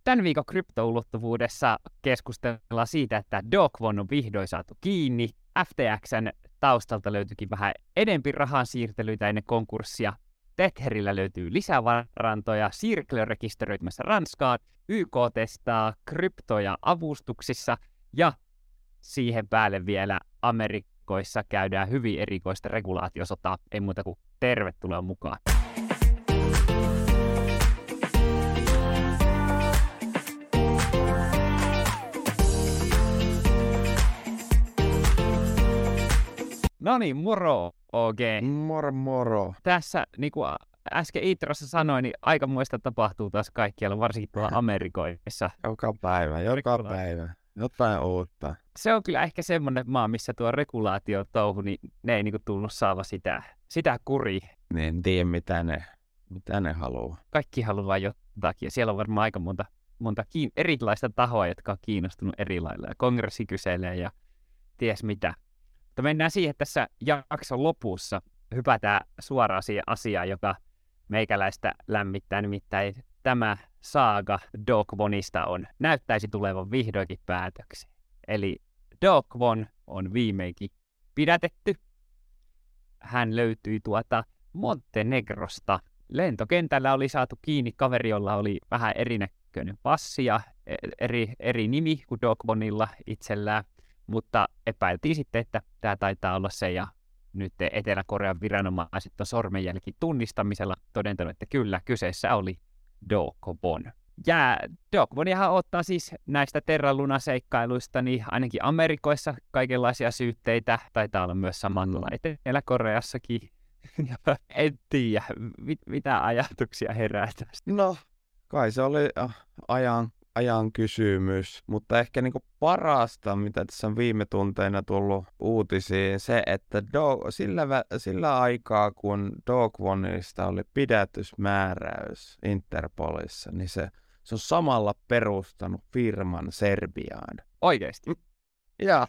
Tämän viikon kryptoulottuvuudessa keskustellaan siitä, että Do Kwon on vihdoin saatu kiinni. FTXn taustalta löytyikin vähän enempi rahan siirtelyitä ennen konkurssia. Tetherillä löytyy lisävarantoja, Circle rekisteröitymässä Ranskaan, YK testaa kryptoja avustuksissa ja siihen päälle vielä Amerikoissa käydään hyvin erikoista regulaatiosotaa. Ei muuta kuin tervetuloa mukaan. No niin, moro OG. Moro. Tässä, niin kuin äsken introssa sanoin, niin aikamoista tapahtuu taas kaikkialla, varsinkin tuolla Amerikoissa. Joka päivä. Jotain uutta. Se on kyllä ehkä semmoinen maa, missä tuo regulaatiotouhu, niin ne ei niinku tullut saava sitä kuriin. Niin en tiedä, mitä ne haluaa. Kaikki haluaa jotakin, ja siellä on varmaan aika monta erilaista tahoa, jotka on kiinnostunut eri lailla. Ja kongressi kyselee ja ties mitä. Mutta mennään siihen tässä jakson lopussa. Hypätään suoraan siihen asiaan, joka meikäläistä lämmittää. Nimittäin tämä saaga Do Kwonista näyttäisi tulevan vihdoinkin päätökseen. Eli Do Kwon on viimeinkin pidätetty. Hän löytyi Montenegrosta. Lentokentällä oli saatu kiinni kaveri, jolla oli vähän erinäköinen passi ja eri nimi kuin Do Kwonilla itsellään. Mutta epäiltiin sitten, että tämä taitaa olla se, ja nyt Etelä-Korean viranomaiset on sormenjälki tunnistamisella todentanut, että kyllä, kyseessä oli Do Kwon. Ja Do Kwonihan ottaa siis näistä Terra Luna-seikkailuista, niin ainakin Amerikoissa kaikenlaisia syytteitä, taitaa olla myös samalla Etelä-Koreassakin. En tiedä, mitä ajatuksia herää tästä. No, kai se oli ajan kysymys, mutta ehkä niinku parasta, mitä tässä on viime tunteina tullut uutisiin, se, että sillä aikaa, kun Do Kwonista oli pidätysmääräys Interpolissa, niin se on samalla perustanut firman Serbiaan. Oikeesti? Ja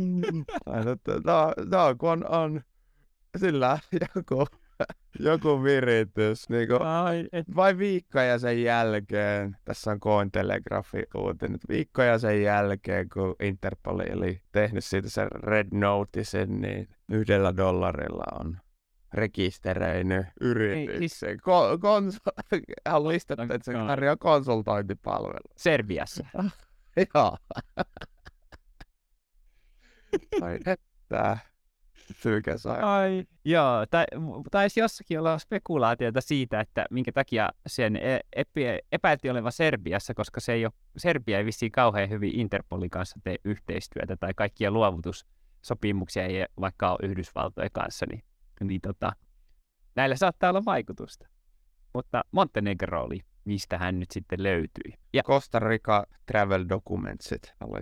Do Kwon on sillä joku viritys. Niin vai viikkoja sen jälkeen, tässä on Cointelegraphin uutinen, viikkoja sen jälkeen, kun Interpol oli tehnyt siitä sen Red Noticen, niin $1 on rekisteröinyt yrityksen. Hän on listannut, että se tarjoaa konsultointipalvelu. Serbiassa? Joo. Ai että. Joo, taisi jossakin olla spekulaatiota siitä, että minkä takia sen epäiltiin olevan Serbiassa, koska Serbia ei vissiin kauhean hyvin Interpolin kanssa tee yhteistyötä tai kaikkia luovutussopimuksia ei vaikka ole Yhdysvaltojen kanssa, niin näillä saattaa olla vaikutusta. Mutta Montenegro oli, mistä hän nyt sitten löytyi. Ja Costa Rica Travel Documentsit oli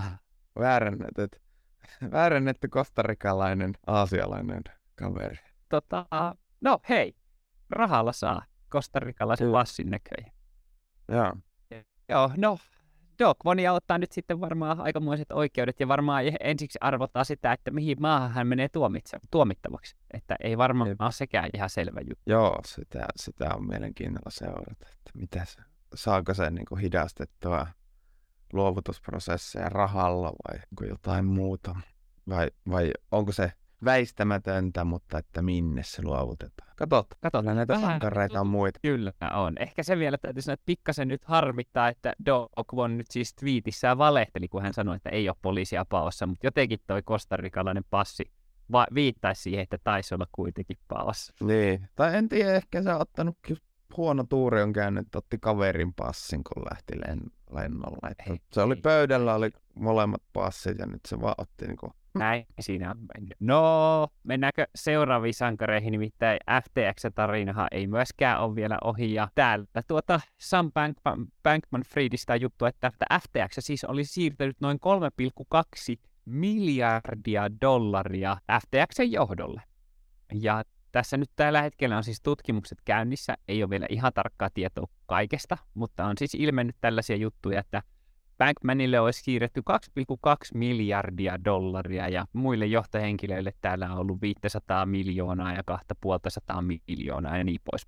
väärennetty kostarikalainen aasialainen kaveri. No hei, rahalla saa kostarikalaisen passin näköjään. Joo, no Do Kwonia ottaa nyt sitten varmaan aikamoiset oikeudet ja varmaan ensiksi arvotaan sitä, että mihin maahan hän menee tuomittavaksi. Että ei varmaan ole sekään ihan selvä juttu. Joo, sitä on mielenkiinnolla seurata, että saako se niin kuin hidastettua luovutusprosesseja rahalla vai onko jotain muuta? Vai onko se väistämätöntä, mutta että minne se luovutetaan? Katsotaan, näitä sankareita on muita. Kyllä on. Ehkä se vielä täytyy sanoa, että pikkasen nyt harmittaa, että Do Kwon nyt siis twiitissään valehteli, kun hän sanoi, että ei ole poliisia paossa, mutta jotenkin toi kostarikalainen passi viittaisi siihen, että taisi olla kuitenkin paossa. Niin, tai en tiedä, ehkä se on ottanut huono tuuri on käynyt, että otti kaverin passin, kun lähti lennolle. Se oli pöydällä, oli molemmat passit ja nyt se vaan otti niinku. Näin siinä on mennyt. No, mennäänkö seuraaviin sankareihin, nimittäin FTX-tarinahan ei myöskään ole vielä ohi. Ja täältä Sam Bankman-Friedistä juttu, että FTX siis oli siirtänyt noin $3,2 miljardia FTXn johdolle. Ja tässä nyt tällä hetkellä on siis tutkimukset käynnissä, ei ole vielä ihan tarkkaa tietoa kaikesta, mutta on siis ilmennyt tällaisia juttuja, että Bankmanille olisi siirretty $2,2 miljardia ja muille johtohenkilöille täällä on ollut 500 miljoonaa ja 250 miljoonaa ja niin poispäin.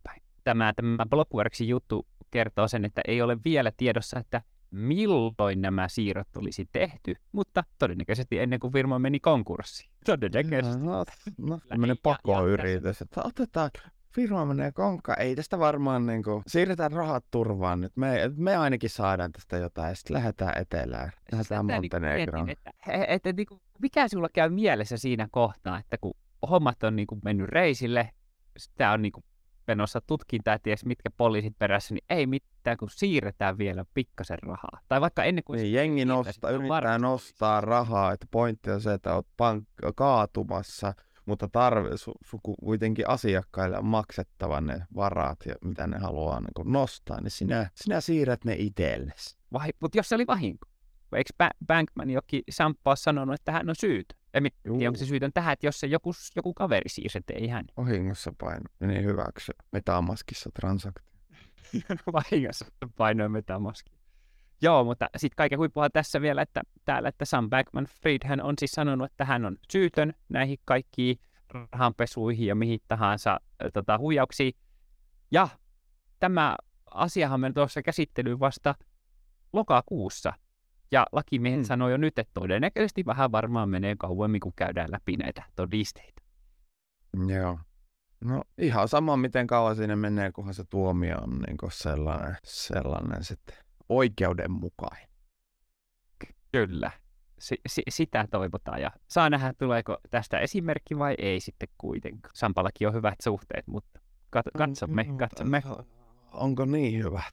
tämä Blockworksin juttu kertoo sen, että ei ole vielä tiedossa, että milloin nämä siirrot olisi tehty, mutta todennäköisesti ennen kuin firma meni konkurssiin. Todennäköisesti. No tämmöinen pakoyritys, että otetaan, firma menee konkkaan, ei tästä varmaan siirretään rahat turvaan nyt. Me ainakin saadaan tästä jotain, ja sitten lähdetään etelään. Lähdetään Montenegroon. Että mikä sulla käy mielessä siinä kohtaa, että kun hommat on mennyt reisille, sitä on menossa tutkintaa ja ties mitkä poliisit perässä, niin ei mitään, kun siirretään vielä pikkasen rahaa. Tai vaikka ennen kuin... Niin, jengi yrittää nostaa rahaa, että pointti on se, että olet kaatumassa, mutta kuitenkin asiakkaille on maksettava ne varat, mitä ne haluaa nostaa, niin sinä siirrät ne itsellesi. Mutta jos se oli vahinko, eikö Bankman jokin Sampo sanonut, että hän on syytön? En tiedä, onko se syytön tähän, että jos se joku kaveri siirsi, että ei hän. Vahingossa niin hyväksy Metamaskissa transaktio. Vahingossa painoi Metamaski. Joo, mutta sitten kaiken huippuhan tässä vielä, että Sam Bankman-Fried hän on siis sanonut, että hän on syytön näihin kaikkiin rahanpesuihin ja mihin tahansa huijauksiin. Ja tämä asiahan meni tuossa käsittelyyn vasta lokakuussa. Ja lakimiehen sanoi jo nyt, että todennäköisesti vähän varmaan menee kauemmin, kun käydään läpi näitä todisteita. Joo. No ihan sama, miten kauan siinä menee, kunhan se tuomio on sellainen sitten oikeudenmukainen. Kyllä. Sitä toivotaan. Ja saa nähdä, tuleeko tästä esimerkki vai ei sitten kuitenkaan. Sampallakin on hyvät suhteet, mutta katsomme. Onko niin hyvät?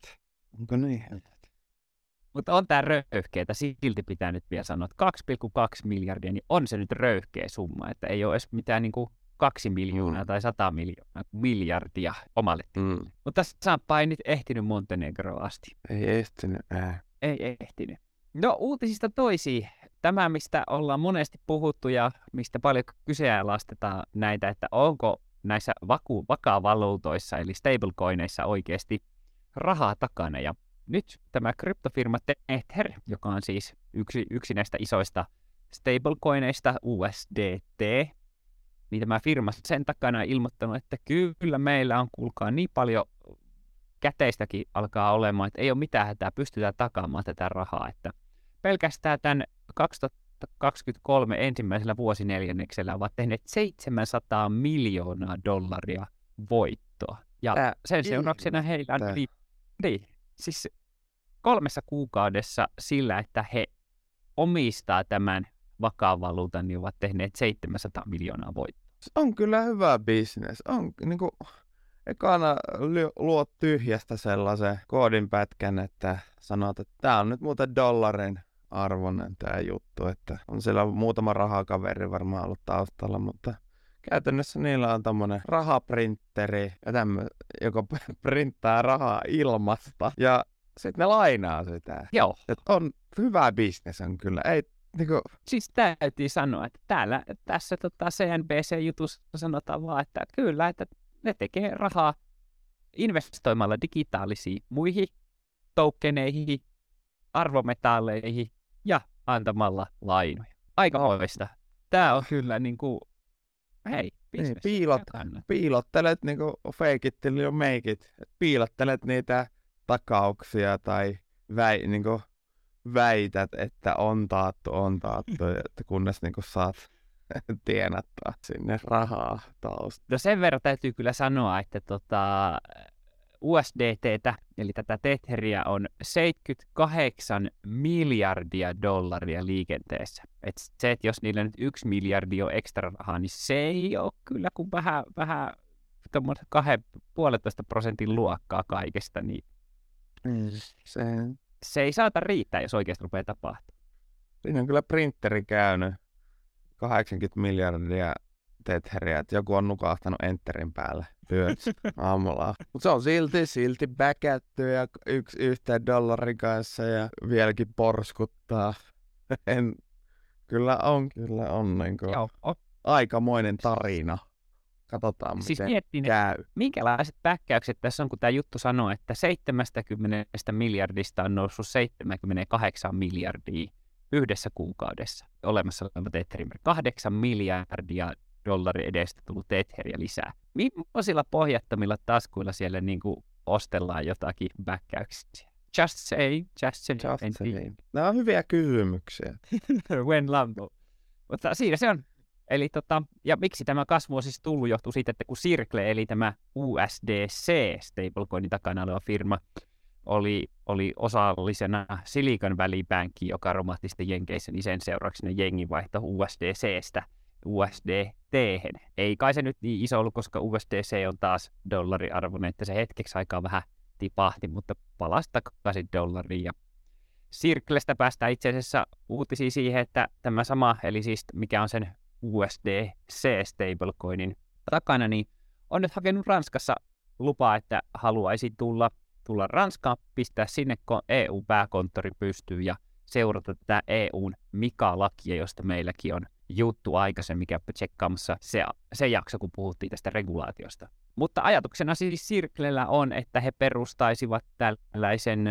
Mutta on tämä röyhkeetä, silti pitää nyt vielä sanoa, että 2,2 miljardia, niin on se nyt röyhkeä summa, että ei ole edes mitään 2 miljoonaa tai 100 miljardia omalle tilille. Mutta tässä Sampa ei nyt ehtinyt Montenegroon asti. Ei ehtinyt. Ei ehtinyt. No uutisista toisiin. Tämä, mistä ollaan monesti puhuttu ja mistä paljon kyseenalaistetaan näitä, että onko näissä vakaavaluutoissa eli stablecoineissa oikeasti rahaa takana. Ja nyt tämä kryptofirma Tether, joka on siis yksi näistä isoista stablecoineista, USDT, niin tämä firma sen takana on ilmoittanut, että kyllä meillä on, kuulkaa, niin paljon käteistäkin alkaa olemaan, että ei ole mitään hätää, pystytään takaamaan tätä rahaa. Että pelkästään tämän 2023 ensimmäisellä vuosineljänneksellä ovat tehneet $700 miljoonaa voittoa. Ja sen seurauksena heillä on siis 3 kuukaudessa sillä, että he omistaa tämän vakaan-valuutan, niin ovat tehneet 700 miljoonaa voittoa. On kyllä hyvä bisnes. On ekana luot tyhjästä sellaisen koodinpätkän, että sanot, että tämä on nyt muuten $1 arvoinen tämä juttu, että on siellä muutama rahakaveri varmaan ollut taustalla, mutta käytännössä niillä on tommonen rahaprinteri, joka printtaa rahaa ilmasta ja sitten ne lainaa sitä. Joo. Et on hyvä bisnes on kyllä. Ei, Siis täytyy sanoa, että tässä CNBC-jutussa sanotaan vaan, että kyllä, että ne tekee rahaa investoimalla digitaalisiin muihin tokeneihin, arvometalleihin ja antamalla lainoja. Aika hoivista. Tää on kyllä hei, business. Piilottelet fake it till you make it. Piilottelet niitä takauksia tai väität, että on taattu, että kunnes saat tienattaa sinne rahaa taustalla. No sen verran täytyy kyllä sanoa, että USDTtä, eli tätä Tetheriä, on $78 miljardia liikenteessä. Et se, että jos niillä nyt 1 miljardi on ekstra rahaa, niin se ei ole kyllä kuin vähän 2,5% luokkaa kaikesta. Niin se ei saata riittää, jos oikeasti rupeaa tapahtumaan. Siinä on kyllä printeri käynyt 80 miljardia Tetheriä, että joku on nukahtanut enterin päälle työt aamulla. Mutta se on silti backätty ja yhteen $1 kanssa ja vieläkin porskuttaa. Kyllä on aikamoinen tarina. Katsotaan, siis miten käy. Minkälaiset päkkäykset tässä on, kun tämä juttu sanoo, että 70 miljardista on noussut 78 miljardia yhdessä kuukaudessa. Olemassa oleva Ethereum, $8 miljardia edestä tullut Etheria lisää. millaisilla pohjattomilla taskuilla siellä niin kuin ostellaan jotakin backäyksiä? Just saying. Nämä on hyviä kysymyksiä. When Lambo. Mutta siinä se on. Eli ja miksi tämä kasvu on siis tullut, johtuu siitä, että kun Circle, eli tämä USDC stablecoinin takana oleva firma, oli osallisena Silicon Valley Bankiin, joka romahti sitten Jenkeissä, niin sen seurauksena jengi vaihtoi USDCstä USDT:hen. Ei kai se nyt niin iso ollut, koska USDC on taas dollariarvoinen, että se hetkeksi aikaa vähän tipahti, mutta palasi takaisin dollariin. Ja Circlestä päästään itse asiassa uutisia siihen, että tämä sama, eli siis mikä on sen USDC stablecoinin takana, niin on nyt hakenut Ranskassa lupaa, että haluaisi tulla Ranskaan, pistää sinne EU-pääkonttori pystyyn ja seurata tätä EUn MiCA-lakia, josta meilläkin on juttu aikaisemmin, mikä tsekkaamassa se jakso, kun puhuttiin tästä regulaatiosta. Mutta ajatuksena siis Circlellä on, että he perustaisivat tällaisen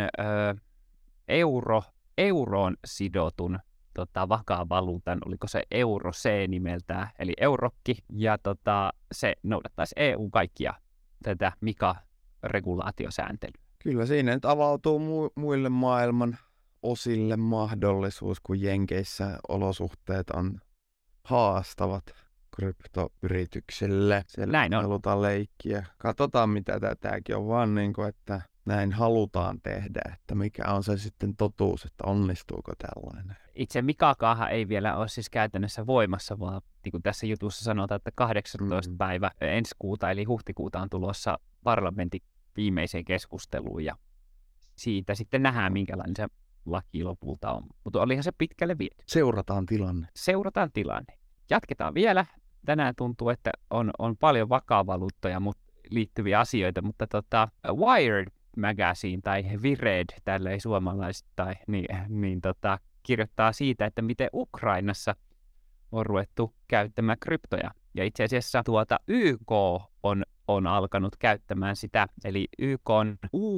euroon sidotun vakaan valuutan, oliko se euro C nimeltään, eli eurokki, ja se noudattaisi EU kaikkia tätä MiCA-regulaatiosääntelyä. Kyllä siinä nyt avautuu muille maailman osille mahdollisuus, kun Jenkeissä olosuhteet on haastavat kryptoyrityksille. Siellä näin on. Halutaan leikkiä. Katsotaan, mitä tämäkin on, vaan niin kuin, että näin halutaan tehdä, että mikä on se sitten totuus, että onnistuuko tällainen. Itse MiCAkaahan ei vielä ole siis käytännössä voimassa, vaan niin kuin tässä jutussa sanotaan, että 18. päivä ensi kuuta, eli huhtikuuta on tulossa parlamentin viimeiseen keskusteluun, ja siitä sitten nähdään, minkälainen se laki lopulta on. Mutta olihan se pitkälle viety. Seurataan tilanne. Jatketaan vielä. Tänään tuntuu, että on paljon vakavaluuttoja liittyviä asioita, mutta Wired Magazine tai Vired, tälleen suomalaisittain, kirjoittaa siitä, että miten Ukrainassa on ruvettu käyttämään kryptoja. Ja itse asiassa YK on alkanut käyttämään sitä, eli YK on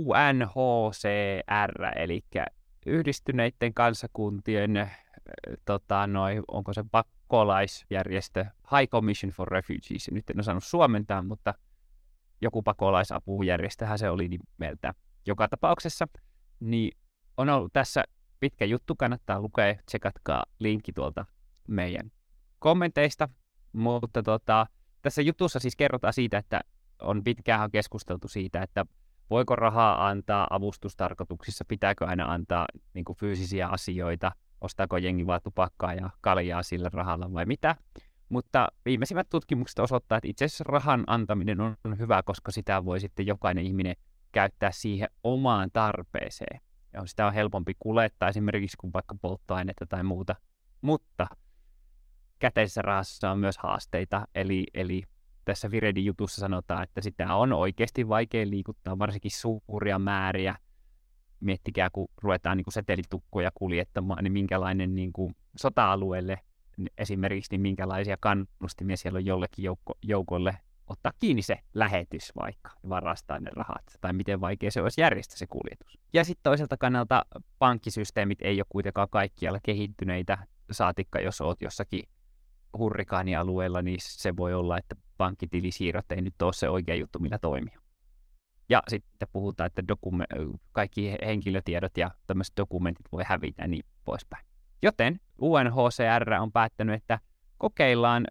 UNHCR, eli Yhdistyneiden kansakuntien, onko se pakolaisjärjestö, High Commission for Refugees, nyt en osannut suomentaa, mutta joku pakolaisapujärjestöhän se oli nimeltä. Joka tapauksessa, niin on ollut tässä pitkä juttu, kannattaa lukea, tsekatkaa linkki tuolta meidän kommenteista, mutta tässä jutussa siis kerrotaan siitä, että on pitkään keskusteltu siitä, että voiko rahaa antaa avustustarkoituksissa, pitääkö aina antaa niin kuin fyysisiä asioita, ostaako jengi vaan tupakkaa ja kaljaa sillä rahalla vai mitä. Mutta viimeisimmät tutkimukset osoittaa, että itse asiassa rahan antaminen on hyvä, koska sitä voi sitten jokainen ihminen käyttää siihen omaan tarpeeseen. Ja sitä on helpompi kuljettaa esimerkiksi kuin vaikka polttoainetta tai muuta. Mutta käteisessä rahassa on myös haasteita, eli tässä Viredin jutussa sanotaan, että sitä on oikeasti vaikea liikuttaa, varsinkin suuria määriä. Miettikää, kun ruvetaan niin kuin setelitukkoja kuljettamaan, niin minkälainen niin kuin sota-alueelle esimerkiksi, niin minkälaisia kannustimia siellä on jollekin joukolle ottaa kiinni se lähetys vaikka, varastaa ne rahat, tai miten vaikea se olisi järjestää se kuljetus. Ja sitten toiselta kannalta pankkisysteemit ei ole kuitenkaan kaikkialla kehittyneitä, saatikka jos olet jossakin hurrikaanialueella, niin se voi olla, että pankkitilisiirrot ei nyt ole se oikea juttu, millä toimia. Ja sitten puhutaan, että kaikki henkilötiedot ja tämmöiset dokumentit voi hävitä ja niin poispäin. Joten UNHCR on päättänyt, että kokeillaan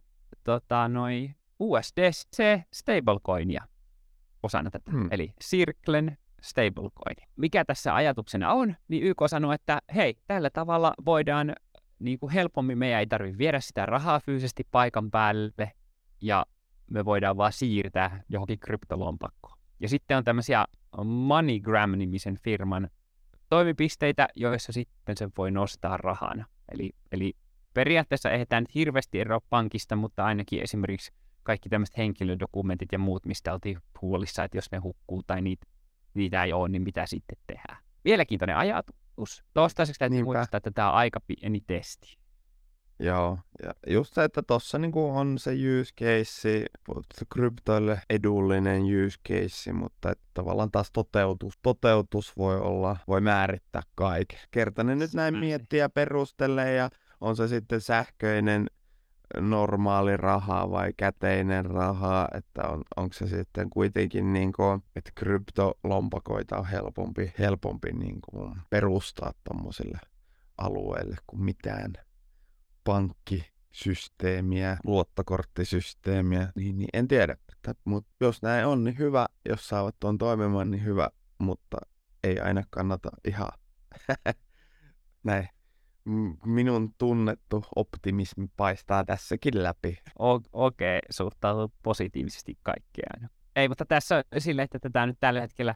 USDC stablecoinia osana tätä, eli Circlen stablecoin. Mikä tässä ajatuksena on, niin YK sanoo, että hei, tällä tavalla voidaan niin kuin helpommin, meidän ei tarvitse viedä sitä rahaa fyysisesti paikan päälle, ja me voidaan vaan siirtää johonkin kryptolompakkoon. Ja sitten on tämmöisiä MoneyGram-nimisen firman toimipisteitä, joissa sitten se voi nostaa rahana. Eli periaatteessa eihän nyt hirveästi eroa pankista, mutta ainakin esimerkiksi kaikki tämmöiset henkilödokumentit ja muut, mistä oltiin huolissa, että jos ne hukkuu tai niitä ei ole, niin mitä sitten tehdään. Mielenkiintoinen ajatus. Toistaiseksi täytyy muistaa, että tämä on aika pieni testi. Joo, ja just se, että tossa niinku on se use case, kryptoille edullinen use case, mutta että tavallaan taas toteutus voi määrittää kaiken. Kertanen nyt näin miettiä ja perustelee, ja on se sitten sähköinen normaali raha vai käteinen raha, että onko se sitten kuitenkin niin kuin, että kryptolompakoita on helpompi niin kuin perustaa tommosille alueille kuin mitään pankkisysteemiä, luottokorttisysteemiä, niin en tiedä. Mutta jos näin on, niin hyvä. Jos saavat tuon toimimaan, niin hyvä. Mutta ei aina kannata ihan näin. Minun tunnettu optimismi paistaa tässäkin läpi. Okei, suhtautuu positiivisesti kaikkeen. Ei, mutta tässä on silleen, että tätä nyt tällä hetkellä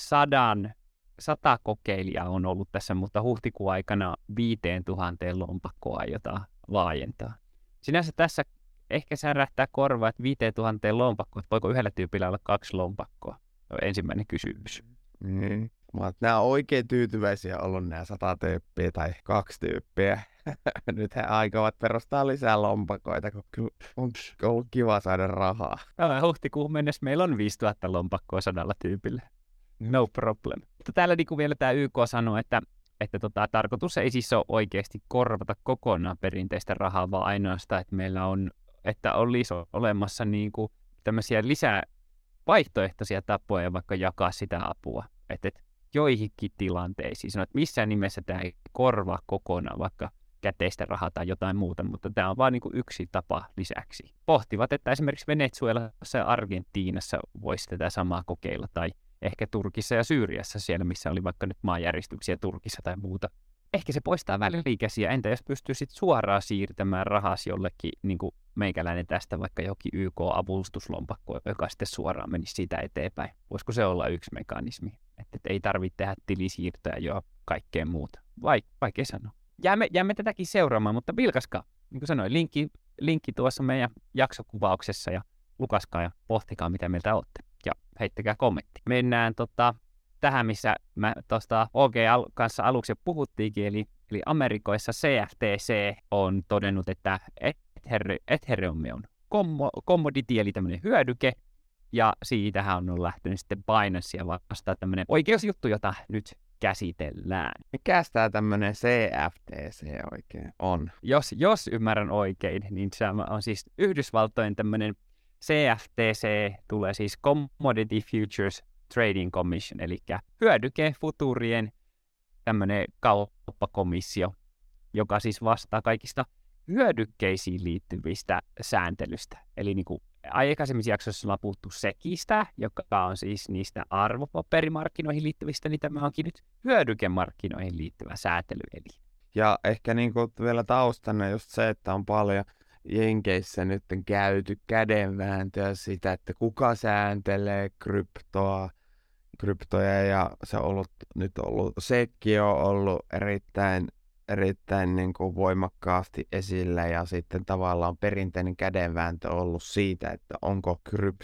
100 kokeilijaa on ollut tässä, mutta huhtikuun aikana 5000 lompakkoa aiotaan laajentaa. Sinänsä tässä ehkä särähtää korvaa, että 5000 lompakkoa, että voiko yhdellä tyypillä olla 2 lompakkoa? On ensimmäinen kysymys. Nämä on oikein tyytyväisiä ollut nämä 100 tyyppiä tai 2 tyyppiä. Nyt he aikovat perustaa lisää lompakoita, kun on ollut kiva saada rahaa. Huhtikuun mennessä meillä on 5000 lompakkoa 100 tyypillä. No problem. Mutta täällä niin kuin vielä tämä YK sanoo, että tarkoitus ei siis ole oikeasti korvata kokonaan perinteistä rahaa, vaan ainoastaan, että meillä on, että olisi olemassa niin kuin tämmöisiä lisää vaihtoehtoisia tapoja vaikka jakaa sitä apua. Että joihinkin tilanteisiin sanoo, että missään nimessä tämä ei korvaa kokonaan vaikka käteistä rahaa tai jotain muuta, mutta tämä on vain niin kuin yksi tapa lisäksi. Pohtivat, että esimerkiksi Venezuelassa ja Argentiinassa voisi tätä samaa kokeilla, tai ehkä Turkissa ja Syyriassa siellä, missä oli vaikka nyt maanjäristyksiä Turkissa tai muuta. Ehkä se poistaa välikäsiä, entä jos pystyy sitten suoraan siirtämään rahas jollekin, niin kuin meikäläinen tästä vaikka jokin YK-avustuslompakko, joka sitten suoraan menisi siitä eteenpäin. Voisiko se olla yksi mekanismi, että ei tarvitse tehdä tilisiirtoja jo kaikkea muuta? Vaikea sanoa. Jäämme tätäkin seuraamaan, mutta vilkaskaa, niin kuin sanoin, linkki tuossa meidän jaksokuvauksessa ja lukaskaa ja pohtikaa, mitä mieltä olette. Ja heittäkää kommentti. Mennään tähän, missä mä tuosta OG kanssa aluksi puhuttiinkin, eli Amerikoissa CFTC on todennut, että Ethereum on commodity, eli tämmöinen hyödyke, ja siitähän on lähtenyt sitten Binance ja vastaan tämmöinen oikeusjuttu, jota nyt käsitellään. Mikäs tää tämmönen CFTC oikein on? Jos ymmärrän oikein, niin se on siis Yhdysvaltojen tämmöinen CFTC, tulee siis Commodity Futures Trading Commission, eli hyödykefuturien tämmöinen kauppakomissio, joka siis vastaa kaikista hyödykkeisiin liittyvistä sääntelystä. Eli niin kuin aikaisemmissa jaksoissa ollaan puhuttu SECistä, joka on siis niistä arvopaperimarkkinoihin liittyvistä, niin tämä onkin nyt hyödykemarkkinoihin liittyvä säätelyeli. Ja ehkä niin kuin vielä taustana just se, että on paljon Jenkeissä nyt käyty kädenvääntöä sitä, että kuka sääntelee kryptoja ja se on ollut SECki on ollut erittäin niin kuin voimakkaasti esillä ja sitten tavallaan perinteinen kädenvääntö on ollut siitä, että onko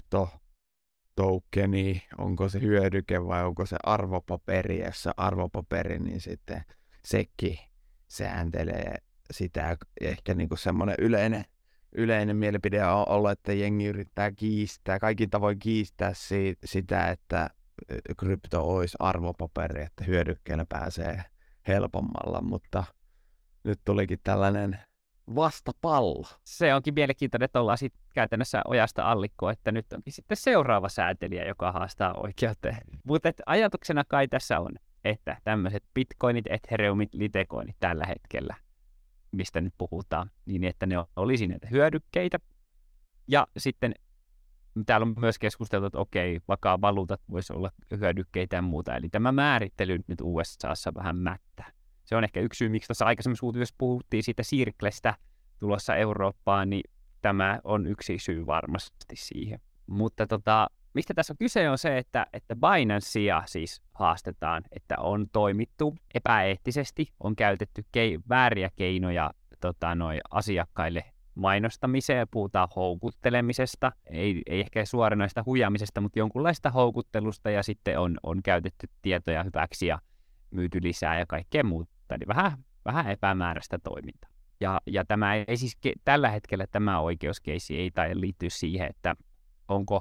kryptotokeni, onko se hyödyke vai onko se arvopaperi, ja jos se arvopaperi, niin sitten SECki sääntelee sitä. Ehkä niin kuin semmoinen yleinen mielipide on ollut, että jengi yrittää kaikin tavoin kiistää sitä, että krypto olisi arvopaperi, että hyödykkeellä pääsee helpommalla, mutta nyt tulikin tällainen vastapallo. Se onkin mielenkiintoinen, että ollaan sitten käytännössä ojasta allikkoa, että nyt onkin sitten seuraava säätelijä, joka haastaa oikeuteen. Mutta ajatuksena kai tässä on, että tämmöiset bitcoinit, ethereumit, litecoinit tällä hetkellä, mistä nyt puhutaan, niin että ne olisi näitä hyödykkeitä. Ja sitten täällä on myös keskusteltu, että okei, vakaa valuutat voisi olla hyödykkeitä ja muuta. Eli tämä määrittely nyt USAssa vähän mättää. Se on ehkä yksi syy, miksi tuossa aikaisemmassa uutisessa puhuttiin siitä Circlestä tulossa Eurooppaan, niin tämä on yksi syy varmasti siihen. Mutta mistä tässä on kyse on se, että Binancea siis haastetaan, että on toimittu epäeettisesti, on käytetty vääriä keinoja asiakkaille mainostamiseen ja puhutaan houkuttelemisesta, ei ehkä suoranaista huijaamisesta, mutta jonkunlaista houkuttelusta ja sitten on käytetty tietoja hyväksi ja myyty lisää ja kaikkea muuta, eli vähän epämääräistä toimintaa. Ja tämä ei siis tällä hetkellä tämä oikeuskeissi ei taida liittyä siihen, että onko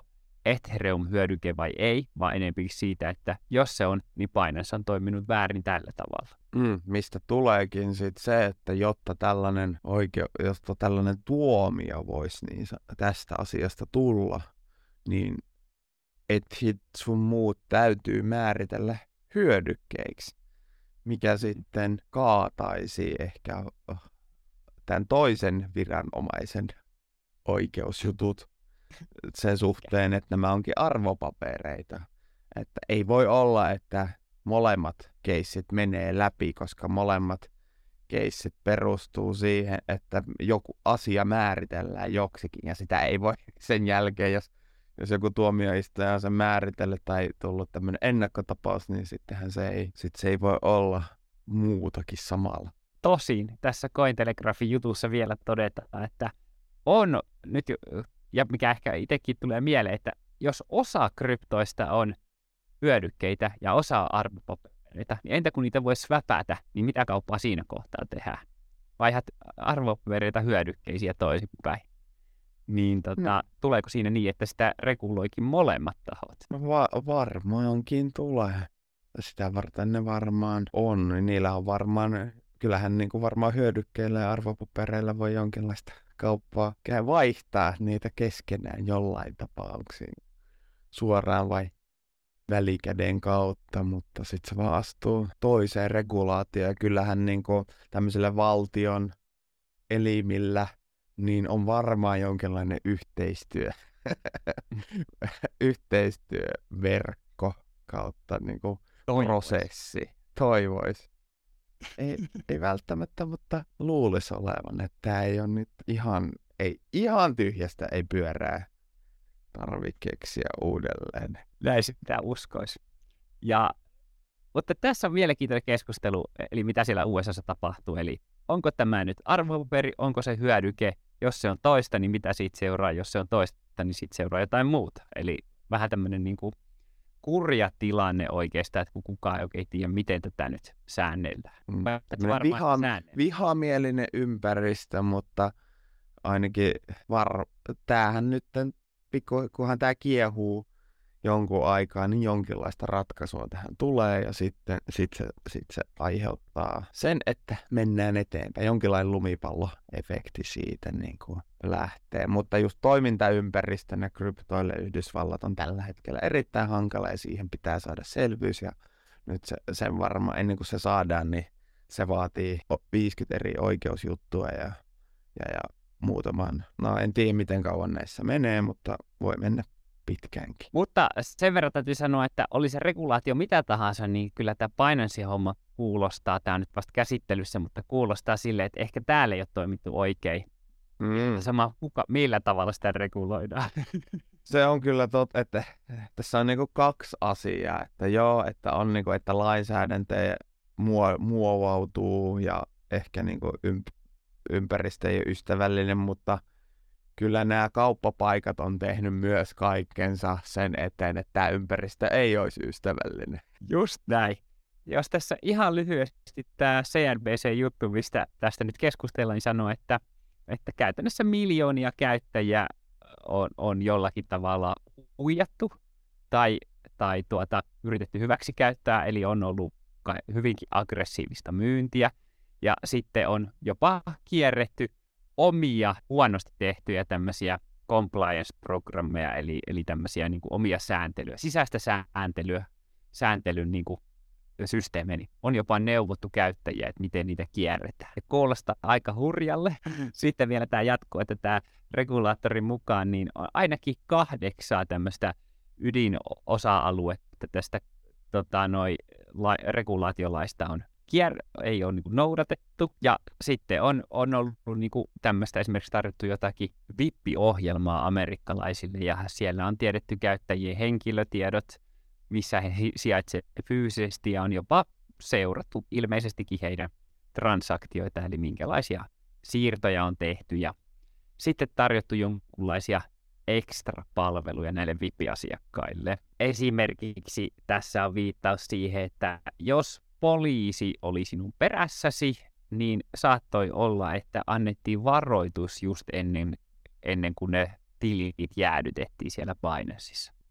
Ethereum-hyödyke vai ei, vaan enemmän siitä, että jos se on, niin Binance on toiminut väärin tällä tavalla. Mistä tuleekin sit se, että jotta tällainen tuomio voisi niin tästä asiasta tulla, niin ETHit sun muut täytyy määritellä hyödykkeiksi, mikä sitten kaataisi ehkä tämän toisen viranomaisen oikeusjutut sen suhteen, että nämä onkin arvopapereita. Että ei voi olla, että molemmat keissit menee läpi, koska molemmat keissit perustuu siihen, että joku asia määritellään joksikin, ja sitä ei voi sen jälkeen, jos joku tuomioistuin on sen määritellyt tai tullut tämmöinen ennakkotapaus, niin sittenhän se ei voi olla muutakin samalla. Tosin tässä Cointelegraphin jutussa vielä todetaan, että on nyt, ja mikä ehkä itsekin tulee mieleen, että jos osa kryptoista on hyödykkeitä ja osa arvopapereita, niin entä kun niitä voisi väpätä, niin mitä kauppaa siinä kohtaa tehdään? Vaihdat arvopapereita hyödykkeisiä toisinpäin. Niin tuleeko siinä niin, että sitä reguloikin molemmat tahot? Varmaankin tulee. Sitä varten ne varmaan on. Niillä on kyllähän niin kuin varmaan hyödykkeillä ja arvopapereilla voi jonkinlaista kauppaa vaihtaa niitä keskenään jollain tapauksiin. Suoraan vai välikäden kautta, mutta sitten se vaan astuu toiseen regulaatioon. Ja kyllähän niin kuin tämmöisillä valtion elimillä niin on varmaan jonkinlainen yhteistyöverkko kautta niin kuin prosessi. Toivoisi. Ei välttämättä, mutta luulisi olevan, että tämä ei ole nyt ihan tyhjästä ei pyörää tarvitse keksiä uudelleen. Näin sitä uskoisi. Mutta tässä on mielenkiintoinen keskustelu, eli mitä siellä USAssa tapahtuu. Eli onko tämä nyt arvopaperi, onko se hyödyke? Jos se on toista, niin mitä siitä seuraa? Jos se on toista, niin siitä seuraa jotain muuta. Eli vähän tämmöinen niin kuin kurja tilanne oikeastaan, että kukaan ei oikein tiedä, miten tätä nyt säännellään. Vihamielinen ympäristö, mutta ainakin tämähän nyt, kunhan tämä kiehuu jonkun aikaa, niin jonkinlaista ratkaisua tähän tulee ja sitten se aiheuttaa sen, että mennään eteenpäin. Jonkinlainen lumipalloefekti siitä niin kuin lähtee. Mutta just toimintaympäristönä kryptoille Yhdysvallat on tällä hetkellä erittäin hankala ja siihen pitää saada selvyys. Ja nyt sen varmaan ennen kuin se saadaan, niin se vaatii 50 eri oikeusjuttua ja muutaman. No en tiedä miten kauan näissä menee, mutta voi mennä pitkäänkin. Mutta sen verran täytyy sanoa, että oli se regulaatio mitä tahansa, niin kyllä tämä Binance-homma kuulostaa, tämä on nyt vasta käsittelyssä, mutta kuulostaa silleen, että ehkä täällä ei ole toimittu oikein. Sama millä tavalla sitä reguloidaan. Se on kyllä totta, että tässä on niinku kaksi asiaa, että että on niinku, että lainsäädäntö muovautuu ja ehkä niinku ympäristö ei ole ystävällinen, mutta kyllä nämä kauppapaikat on tehnyt myös kaikkensa sen eteen, että tämä ympäristö ei olisi ystävällinen. Just näin. Jos tässä ihan lyhyesti tämä CNBC-juttu, mistä tästä nyt keskustellaan, niin sanoo, että käytännössä miljoonia käyttäjiä on jollakin tavalla huijattu tai yritetty hyväksikäyttää, eli on ollut hyvinkin aggressiivista myyntiä. Ja sitten on jopa kierretty omia huonosti tehtyjä tämmöisiä compliance-programmeja, eli tämmöisiä niin kuin omia sääntelyä, sisäistä sääntelyn niin kuin systeemeni. On jopa neuvottu käyttäjiä, että miten niitä kierretään. Ja kuulostaa aika hurjalle. Sitten vielä tämä jatkuu, että tämä regulaattorin mukaan niin on ainakin 8 tämmöistä ydinosa-aluetta tästä regulaatiolaista ei ole niin kuin noudatettu, ja sitten on ollut niin kuin tämmöistä esimerkiksi tarjottu jotakin VIP-ohjelmaa amerikkalaisille, ja siellä on tiedetty käyttäjien henkilötiedot, missä he sijaitsevat fyysisesti, ja on jopa seurattu ilmeisestikin heidän transaktioita, eli minkälaisia siirtoja on tehty, ja sitten tarjottu jonkinlaisia ekstra-palveluja näille VIP-asiakkaille. Esimerkiksi tässä on viittaus siihen, että jos poliisi oli sinun perässäsi, niin saattoi olla, että annettiin varoitus just ennen kuin ne tilit jäädytettiin siellä Binanceissa.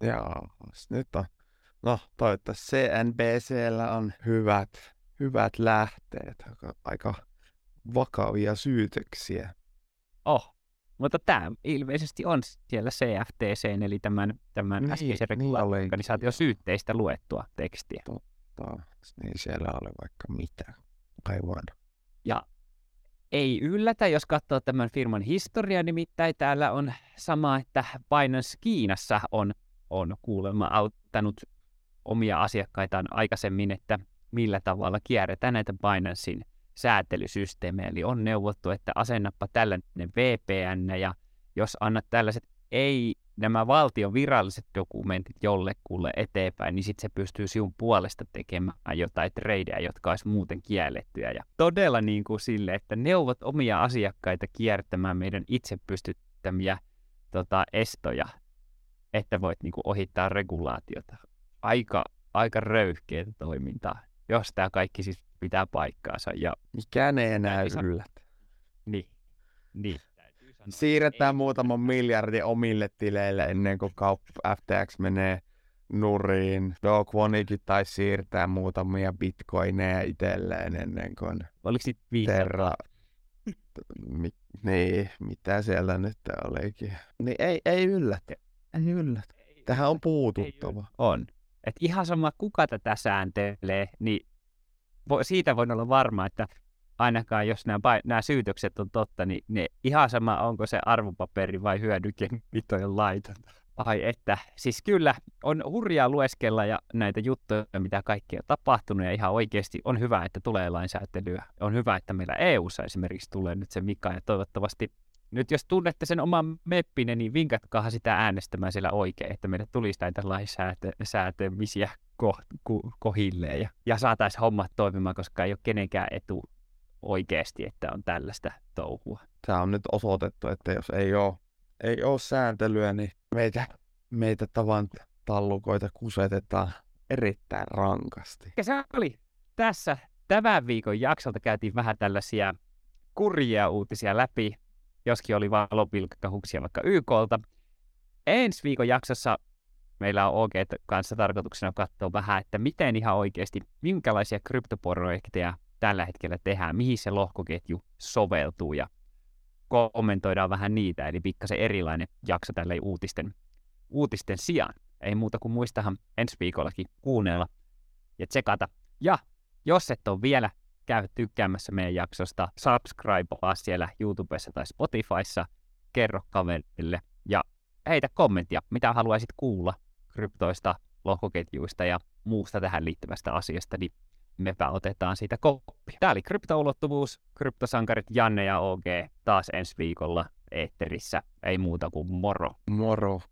Jaa, nyt on. No, toivottavasti CNBC:llä on hyvät lähteet. Aika vakavia syytöksiä. Mutta tämä ilmeisesti on siellä CFTC, eli tämän äskeisen regulaatio syytteistä luettua tekstiä. Totta, niin siellä oli vaikka mitä. Aivan. Ja ei yllätä, jos katsoo tämän firman historiaa, nimittäin täällä on sama, että Binance Kiinassa on kuulemma auttanut omia asiakkaitaan aikaisemmin, että millä tavalla kierretään näitä Binancein säätelysysteemejä. Eli on neuvottu, että asennappa tällainen VPN, ja jos annat tällaiset nämä valtion viralliset dokumentit jollekulle eteenpäin, niin sitten se pystyy sinun puolesta tekemään jotain tradeja, jotka olisi muuten kiellettyjä. Ja todella niin kuin sille, että neuvot omia asiakkaita kiertämään meidän itse pystyttämiä estoja, että voit niin kuin ohittaa regulaatiota. Aika röyhkeätä toimintaa, jos tämä kaikki siis pitää paikkaansa. Ja mikään ei enää yllätä. Niin. Siirretään muutaman miljardin omille tileille ennen kuin FTX menee nurin. Do Kwonikin taisi siirtää muutamia bitcoineja itselleen ennen kuin oliko sitten 500? Terra... niin, mitä siellä nyt olikin. Niin ei yllätä. Tähän on puututtava. On. Et ihan sama kuka tätä sääntelee, niin siitä voin olla varma, että ainakaan jos nämä syytökset on totta, niin ne ihan sama onko se arvopaperi vai hyödykemitojen laitonta. Ai että, siis kyllä on hurjaa lueskella ja näitä juttuja, mitä kaikkea on tapahtunut, ja ihan oikeasti on hyvä, että tulee lainsäätelyä. On hyvä, että meillä EU:ssa esimerkiksi tulee nyt se Mika, ja toivottavasti nyt jos tunnette sen oman meppinen, niin vinkatkaahan sitä äänestämään siellä oikein, että meille tulisi näitä lainsäätämisiä kohilleen ja saataisiin hommat toimimaan, koska ei ole kenenkään etu oikeasti, että on tällaista touhua. Tämä on nyt osoitettu, että jos ei ole sääntelyä, niin meitä tavan tallukoita kusetetaan erittäin rankasti. Ja se oli tässä tämän viikon jaksolta, käytiin vähän tällaisia kurjia uutisia läpi, joskin oli valopilkkahuksia vaikka YKlta. Ensi viikon jaksossa meillä on OG kanssa tarkoituksena katsoa vähän, että miten ihan oikeasti, minkälaisia kryptoprojekteja tällä hetkellä tehdään, mihin se lohkoketju soveltuu, ja kommentoidaan vähän niitä, eli pikkasen erilainen jakso tälle uutisten sijaan. Ei muuta kuin muistahan ensi viikollakin kuunnella ja tsekata. Ja jos et ole vielä käy tykkäämässä meidän jaksosta, subscribea siellä YouTubessa tai Spotifyssa, kerro kaverille ja heitä kommenttia, mitä haluaisit kuulla kryptoista, lohkoketjuista ja muusta tähän liittyvästä asiasta, niin mepä otetaan siitä koppia. Tämä oli Kryptoulottuvuus, kryptosankarit Janne ja OG taas ensi viikolla eetterissä, ei muuta kuin moro. Moro.